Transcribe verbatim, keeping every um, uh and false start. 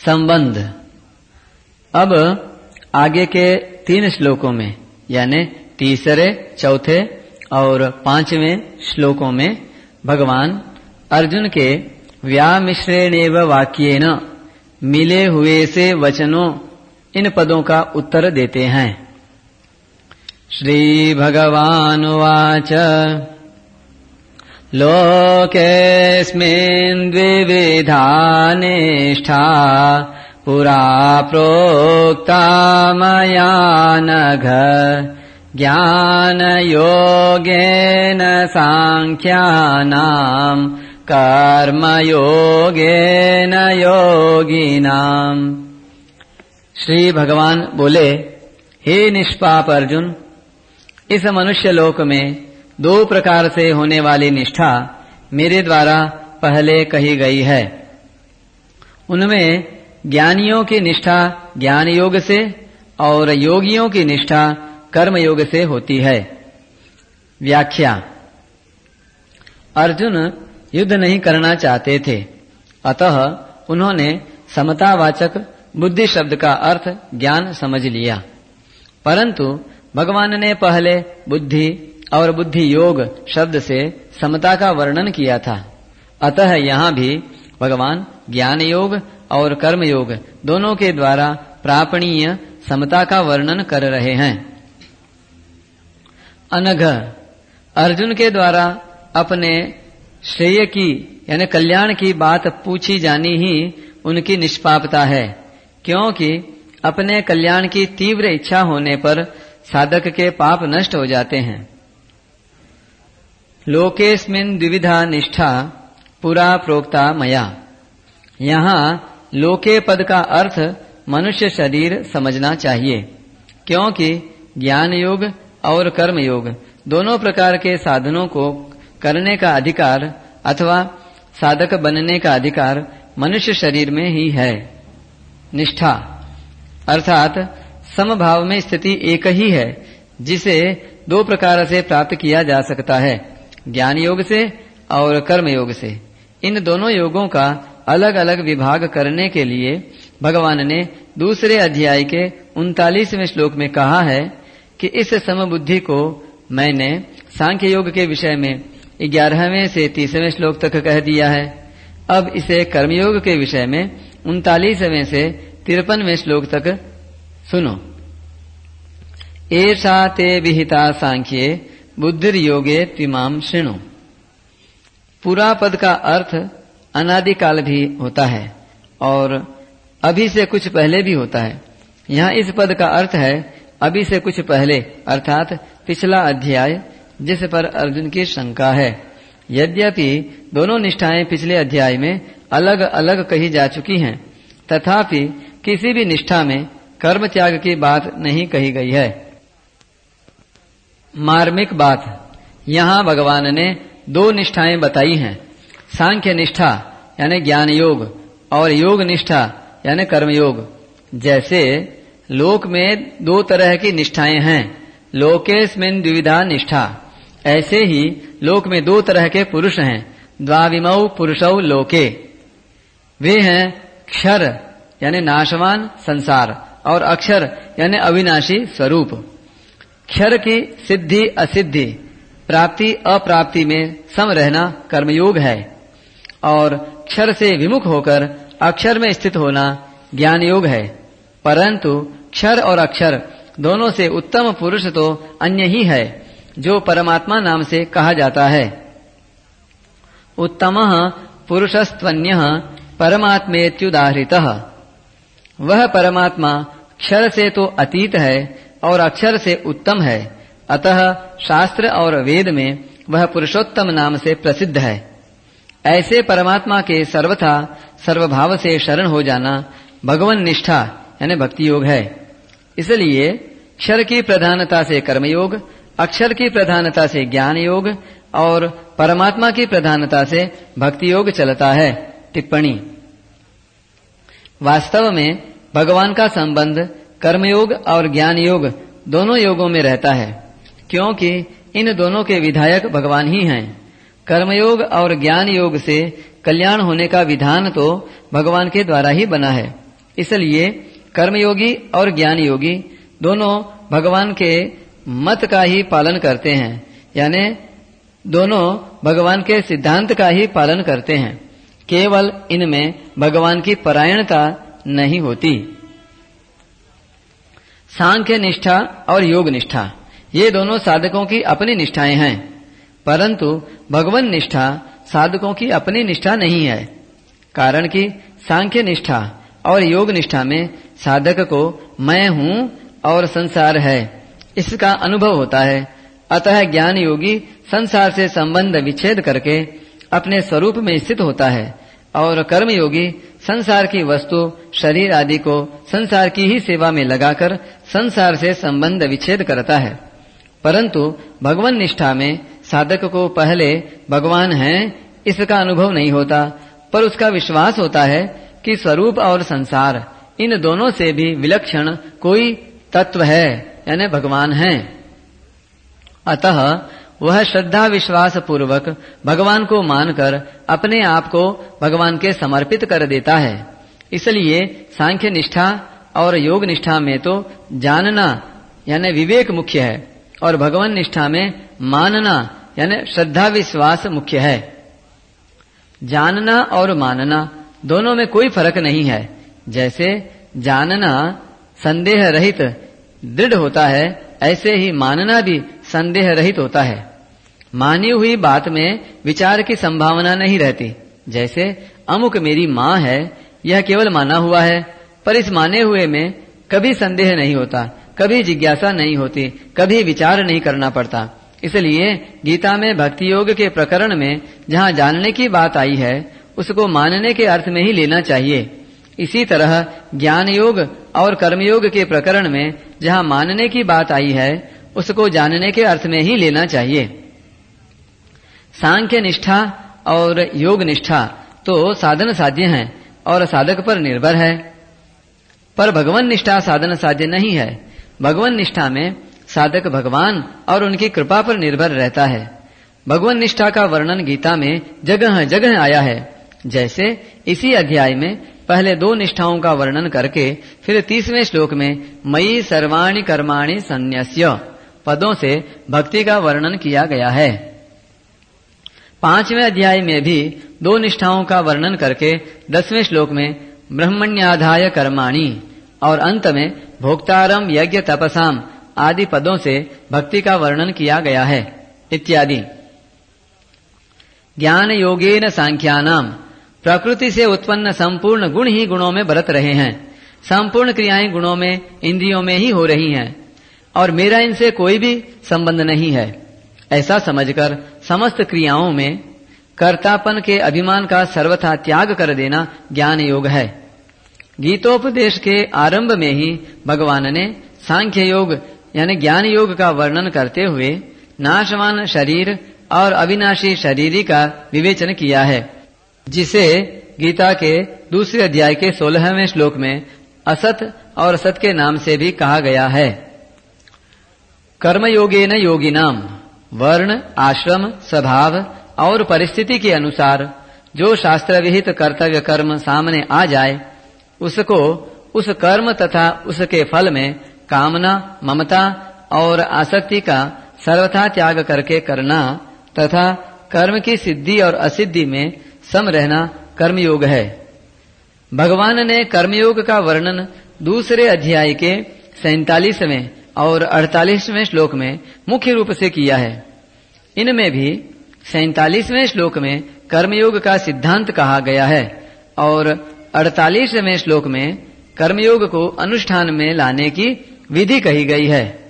संबंध। अब आगे के तीन श्लोकों में यानी तीसरे, चौथे और पांचवें श्लोकों में भगवान अर्जुन के व्यामिश्रेणेव वाक्येन मिले हुए से वचनों इन पदों का उत्तर देते हैं। श्री भगवानुवाच लोकेऽस्मिन् द्विविधा निष्ठा पुरा प्रोक्ता मया नघ ज्ञानयोगेन सांख्यानां कर्मयोगेन योगिनाम्। श्री भगवान बोले, हे निष्पाप अर्जुन, इस मनुष्य लोक में दो प्रकार से होने वाली निष्ठा मेरे द्वारा पहले कही गई है। उनमें ज्ञानियों की निष्ठा ज्ञान योग से और योगियों की निष्ठा कर्म योग से होती है। व्याख्या। अर्जुन युद्ध नहीं करना चाहते थे, अतः उन्होंने समतावाचक बुद्धि शब्द का अर्थ ज्ञान समझ लिया, परंतु भगवान ने पहले बुद्धि और बुद्धि योग शब्द से समता का वर्णन किया था, अतः यहाँ भी भगवान ज्ञान योग और कर्म योग दोनों के द्वारा प्रापणीय समता का वर्णन कर रहे हैं। अनघ, अर्जुन के द्वारा अपने श्रेय की यानी कल्याण की बात पूछी जानी ही उनकी निष्पापता है, क्योंकि अपने कल्याण की तीव्र इच्छा होने पर साधक के पाप नष्ट हो जाते हैं। लोकेस्मिन् द्विविधा निष्ठा पुरा प्रोक्ता मया। यहाँ लोके पद का अर्थ मनुष्य शरीर समझना चाहिए, क्योंकि ज्ञान योग और कर्म योग दोनों प्रकार के साधनों को करने का अधिकार अथवा साधक बनने का अधिकार मनुष्य शरीर में ही है। निष्ठा अर्थात समभाव में स्थिति एक ही है, जिसे दो प्रकार से प्राप्त किया जा सकता है, ज्ञान योग से और कर्म योग से। इन दोनों योगों का अलग अलग विभाग करने के लिए भगवान ने दूसरे अध्याय के उनतालीसवें श्लोक में कहा है कि इस समबुद्धि को मैंने सांख्य योग के विषय में ग्यारहवें से तीसवें श्लोक तक कह दिया है। अब इसे कर्मयोग के विषय में उनतालीसवें से तिरपनवें श्लोक तक सुनो। एषा ते विहिता सांख्ये बुद्धिर्योगे त्विमाम शृणु। पूरा पद का अर्थ अनादिकाल भी होता है और अभी से कुछ पहले भी होता है। यहाँ इस पद का अर्थ है अभी से कुछ पहले, अर्थात पिछला अध्याय, जिस पर अर्जुन की शंका है। यद्यपि दोनों निष्ठाएं पिछले अध्याय में अलग अलग कही जा चुकी हैं, तथापि किसी भी निष्ठा में कर्म त्याग की बात नहीं कही गई है। मार्मिक बात, यहाँ भगवान ने दो निष्ठाएं बताई हैं, सांख्य निष्ठा यानी ज्ञान योग और योग निष्ठा यानी कर्म योग। जैसे लोक में दो तरह की निष्ठाएं हैं, लोकेस्मिन् द्विविधा निष्ठा, ऐसे ही लोक में दो तरह के पुरुष हैं, द्वाविमौ पुरुषौ लोके। वे हैं क्षर यानी नाशवान संसार और अक्षर यानी अविनाशी स्वरूप। क्षर की सिद्धि असिद्धि, प्राप्ति अप्राप्ति में सम रहना कर्मयोग है और क्षर से विमुख होकर अक्षर में स्थित होना ज्ञान योग है। परंतु क्षर और अक्षर दोनों से उत्तम पुरुष तो अन्य ही है, जो परमात्मा नाम से कहा जाता है। उत्तमः पुरुषस्त्वन्यः परमात्मेत्युदाहृतः। वह परमात्मा क्षर से तो अतीत है और अक्षर से उत्तम है, अतः शास्त्र और वेद में वह पुरुषोत्तम नाम से प्रसिद्ध है। ऐसे परमात्मा के सर्वथा सर्वभाव से शरण हो जाना भगवन निष्ठा यानी भक्ति योग है। इसलिए क्षर की प्रधानता से कर्मयोग, अक्षर की प्रधानता से ज्ञान योग और परमात्मा की प्रधानता से भक्ति योग चलता है। टिप्पणी। वास्तव में भगवान का संबंध कर्मयोग और ज्ञान योग दोनों योगों में रहता है, क्योंकि इन दोनों के विधायक भगवान ही हैं। कर्मयोग और ज्ञान योग से कल्याण होने का विधान तो भगवान के द्वारा ही बना है, इसलिए कर्मयोगी और ज्ञान योगी दोनों भगवान के मत का ही पालन करते हैं, यानी दोनों भगवान के सिद्धांत का ही पालन करते हैं। केवल इनमें भगवान की परायणता नहीं होती। सांख्य निष्ठा और योग निष्ठा ये दोनों साधकों की अपनी निष्ठाएं हैं, परंतु भगवान निष्ठा साधकों की अपनी निष्ठा नहीं है। कारण कि सांख्य निष्ठा और योग निष्ठा में साधक को मैं हूँ और संसार है इसका अनुभव होता है। अतः ज्ञान योगी संसार से संबंध विच्छेद करके अपने स्वरूप में स्थित होता है और कर्म योगी संसार की वस्तु शरीर आदि को संसार की ही सेवा में लगाकर संसार से संबंध विच्छेद करता है। परंतु भगवान निष्ठा में साधक को पहले भगवान है इसका अनुभव नहीं होता, पर उसका विश्वास होता है कि स्वरूप और संसार इन दोनों से भी विलक्षण कोई तत्व है, यानी भगवान है। अतः वह श्रद्धा विश्वास पूर्वक भगवान को मानकर अपने आप को भगवान के समर्पित कर देता है। इसलिए सांख्य निष्ठा और योग निष्ठा में तो जानना यानी विवेक मुख्य है और भगवान निष्ठा में मानना यानी श्रद्धा विश्वास मुख्य है। जानना और मानना दोनों में कोई फर्क नहीं है। जैसे जानना संदेह रहित दृढ़ होता है, ऐसे ही मानना भी संदेह रहित होता है। मानी हुई बात में विचार की संभावना नहीं रहती। जैसे अमुक मेरी माँ है, यह केवल माना हुआ है, पर इस माने हुए में कभी संदेह नहीं होता, कभी जिज्ञासा नहीं होती, कभी विचार नहीं करना पड़ता। इसलिए गीता में भक्ति योग के प्रकरण में जहाँ जानने की बात आई है उसको मानने के अर्थ में ही लेना चाहिए। इसी तरह ज्ञान योग और कर्मयोग के प्रकरण में जहाँ मानने की बात आई है उसको जानने के अर्थ में ही लेना चाहिए। सांख्य निष्ठा और योग निष्ठा तो साधन साध्य हैं और साधक पर निर्भर है, पर भगवान निष्ठा साधन साध्य नहीं है। भगवान निष्ठा में साधक भगवान और उनकी कृपा पर निर्भर रहता है। भगवान निष्ठा का वर्णन गीता में जगह जगह आया है। जैसे इसी अध्याय में पहले दो निष्ठाओं का वर्णन करके फिर तीसवें श्लोक में मयि सर्वाणि कर्माणि संन्यस्य पदों से भक्ति का वर्णन किया गया है। पांचवें अध्याय में भी दो निष्ठाओं का वर्णन करके दसवें श्लोक में ब्रह्मण्याधाय कर्माणि और अंत में भोक्तारम यज्ञ तपसाम आदि पदों से भक्ति का वर्णन किया गया है इत्यादि। ज्ञान योगेन सांख्यानाम प्रकृति से उत्पन्न संपूर्ण गुण ही गुणों में बरत रहे हैं। संपूर्ण क्रियाएं गुणों में इंद्रियों में ही हो रही हैं और मेरा इनसे कोई भी संबंध नहीं है, ऐसा समझकर समस्त क्रियाओं में कर्तापन के अभिमान का सर्वथा त्याग कर देना ज्ञान योग है। गीतोपदेश के आरंभ में ही भगवान ने सांख्य योग यानी ज्ञान योग का वर्णन करते हुए नाशवान शरीर और अविनाशी शरीरी का विवेचन किया है, जिसे गीता के दूसरे अध्याय के सोलहवें श्लोक में असत और सत के नाम से भी कहा गया है। कर्मयोगेन योगिनाम वर्ण आश्रम स्वभाव और परिस्थिति के अनुसार जो शास्त्र विहित कर्तव्य कर्म सामने आ जाए उसको उस कर्म तथा उसके फल में कामना ममता और आसक्ति का सर्वथा त्याग करके करना तथा कर्म की सिद्धि और असिद्धि में सम रहना कर्मयोग है। भगवान ने कर्मयोग का वर्णन दूसरे अध्याय के सैंतालीसवें और अड़तालीसवें श्लोक में मुख्य रूप से किया है। इनमें भी सैंतालीसवें श्लोक में कर्मयोग का सिद्धांत कहा गया है और अड़तालीसवें श्लोक में कर्मयोग को अनुष्ठान में लाने की विधि कही गई है।